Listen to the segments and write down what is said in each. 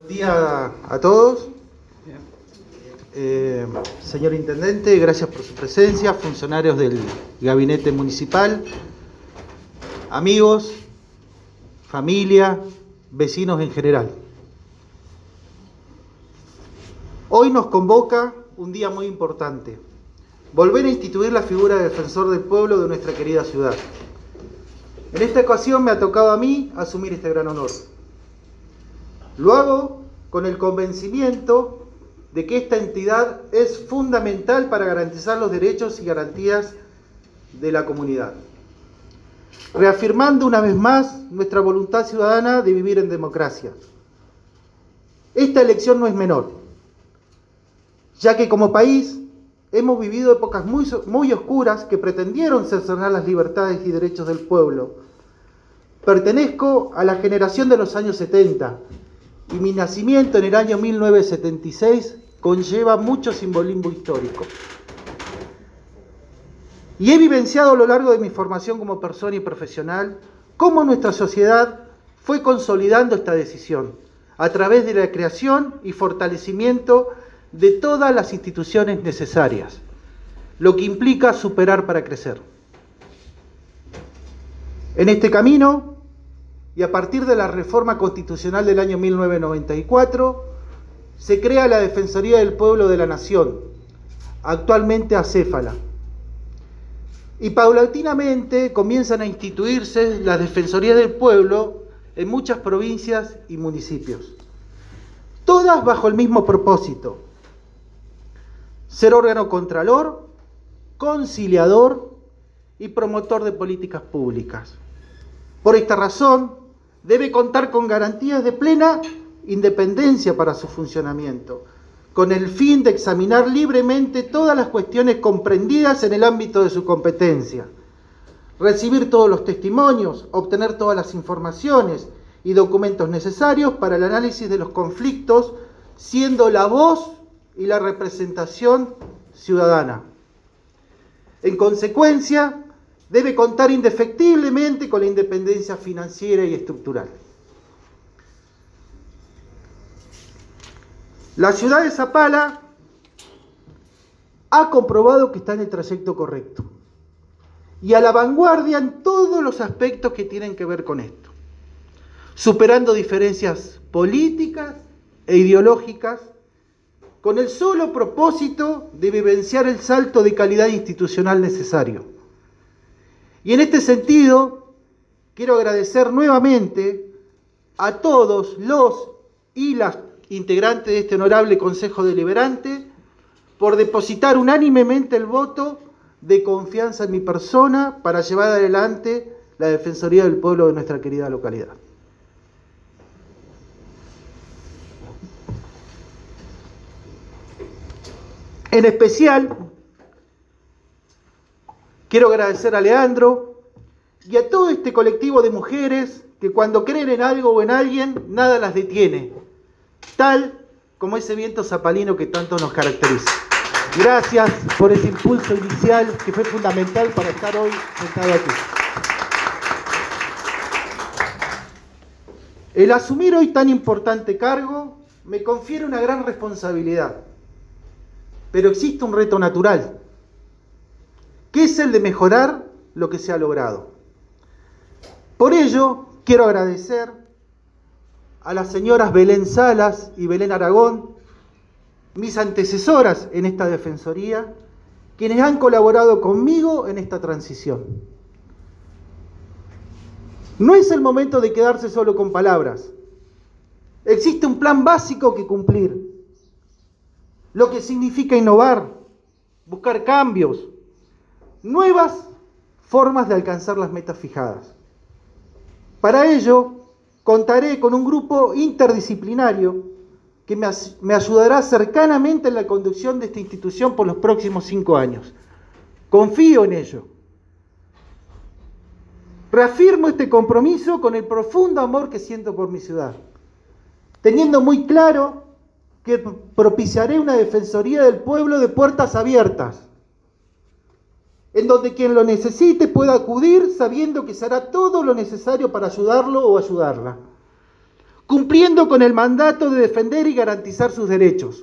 Buen día a todos. Señor Intendente, gracias por su presencia, funcionarios del Gabinete Municipal, amigos, familia, vecinos en general. Hoy nos convoca un día muy importante: volver a instituir la figura de defensor del pueblo de nuestra querida ciudad. En esta ocasión me ha tocado a mí asumir este gran honor. Lo hago con el convencimiento de que esta entidad es fundamental para garantizar los derechos y garantías de la comunidad, reafirmando una vez más nuestra voluntad ciudadana de vivir en democracia. Esta elección no es menor, ya que como país hemos vivido épocas muy oscuras que pretendieron cercenar las libertades y derechos del pueblo. Pertenezco a la generación de los años 70 y mi nacimiento en el año 1976 conlleva mucho simbolismo histórico. Y he vivenciado a lo largo de mi formación como persona y profesional cómo nuestra sociedad fue consolidando esta decisión a través de la creación y fortalecimiento de todas las instituciones necesarias, lo que implica superar para crecer. En este camino, y a partir de la reforma constitucional del año 1994, se crea la Defensoría del Pueblo de la Nación, actualmente acéfala. Y paulatinamente comienzan a instituirse las Defensorías del Pueblo en muchas provincias y municipios, todas bajo el mismo propósito: ser órgano contralor, conciliador y promotor de políticas públicas. Por esta razón, debe contar con garantías de plena independencia para su funcionamiento, con el fin de examinar libremente todas las cuestiones comprendidas en el ámbito de su competencia, recibir todos los testimonios, obtener todas las informaciones y documentos necesarios para el análisis de los conflictos, siendo la voz y la representación ciudadana. En consecuencia, debe contar indefectiblemente con la independencia financiera y estructural. La ciudad de Zapala ha comprobado que está en el trayecto correcto y a la vanguardia en todos los aspectos que tienen que ver con esto, superando diferencias políticas e ideológicas con el solo propósito de vivenciar el salto de calidad institucional necesario. Y en este sentido, quiero agradecer nuevamente a todos los y las integrantes de este honorable Consejo Deliberante por depositar unánimemente el voto de confianza en mi persona para llevar adelante la Defensoría del Pueblo de nuestra querida localidad. En especial, quiero agradecer a Leandro y a todo este colectivo de mujeres que cuando creen en algo o en alguien, nada las detiene, tal como ese viento zapalino que tanto nos caracteriza. Gracias por ese impulso inicial que fue fundamental para estar hoy sentado aquí. El asumir hoy tan importante cargo me confiere una gran responsabilidad, pero existe un reto natural, que es el de mejorar lo que se ha logrado. Por ello, quiero agradecer a las señoras Belén Salas y Belén Aragón, mis antecesoras en esta defensoría, quienes han colaborado conmigo en esta transición. No es el momento de quedarse solo con palabras. Existe un plan básico que cumplir, lo que significa innovar, buscar cambios, nuevas formas de alcanzar las metas fijadas. Para ello, contaré con un grupo interdisciplinario que me ayudará cercanamente en la conducción de esta institución por los próximos 5 años. Confío en ello. Reafirmo este compromiso con el profundo amor que siento por mi ciudad, teniendo muy claro que propiciaré una Defensoría del Pueblo de puertas abiertas, en donde quien lo necesite pueda acudir sabiendo que se hará todo lo necesario para ayudarlo o ayudarla, cumpliendo con el mandato de defender y garantizar sus derechos.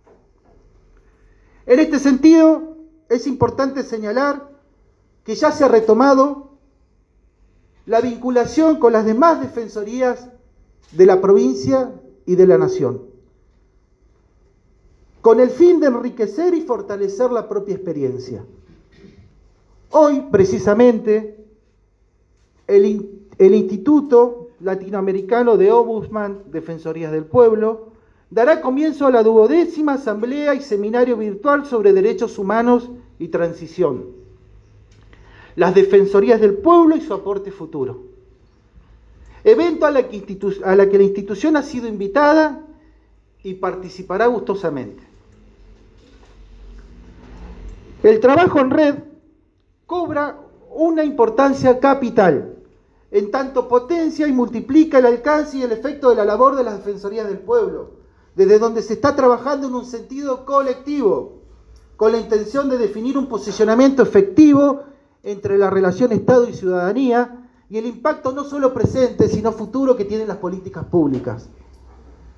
En este sentido, es importante señalar que ya se ha retomado la vinculación con las demás defensorías de la provincia y de la nación, con el fin de enriquecer y fortalecer la propia experiencia. Hoy, precisamente, el Instituto Latinoamericano de Ombudsman, Defensorías del Pueblo, dará comienzo a la 12ª Asamblea y Seminario Virtual sobre Derechos Humanos y Transición, las Defensorías del Pueblo y su aporte futuro. Evento a la que la institución ha sido invitada y participará gustosamente. El trabajo en red cobra una importancia capital, en tanto potencia y multiplica el alcance y el efecto de la labor de las Defensorías del Pueblo, desde donde se está trabajando en un sentido colectivo, con la intención de definir un posicionamiento efectivo entre la relación Estado y ciudadanía y el impacto no solo presente, sino futuro que tienen las políticas públicas.